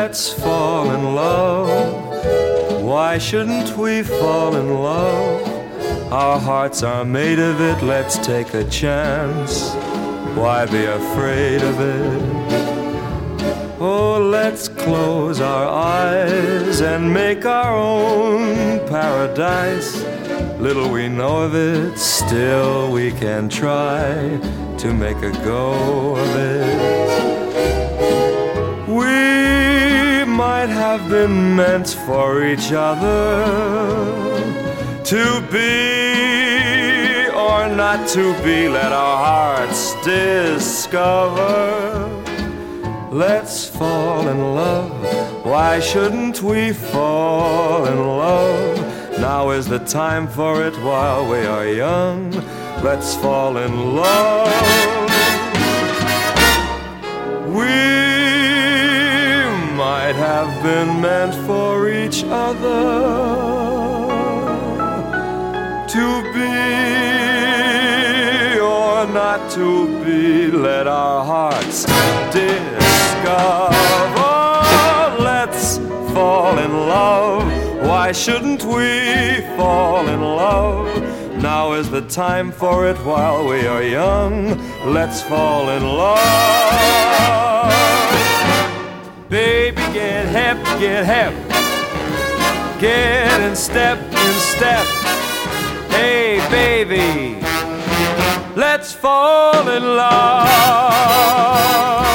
let's fall in love. Why shouldn't we fall in love? Our hearts are made of it, let's take a chance. Why be afraid of it? Oh, let's close our eyes and make our own paradise. Little we know of it, still we can try to make a go of it. We might have been meant for each other, to be or not to be, let our hearts discover. Let's fall in love. Why shouldn't we fall in love? Now is the time for it while we are young. Let's fall in love. We might have been meant for each other, to be or not to be, let our hearts discover. Let's fall in love. Why shouldn't we fall in love? Now is the time for it while we are young. Let's fall in love. Baby, get hip, get hip. Get in step, in step. Hey, baby, let's fall in love.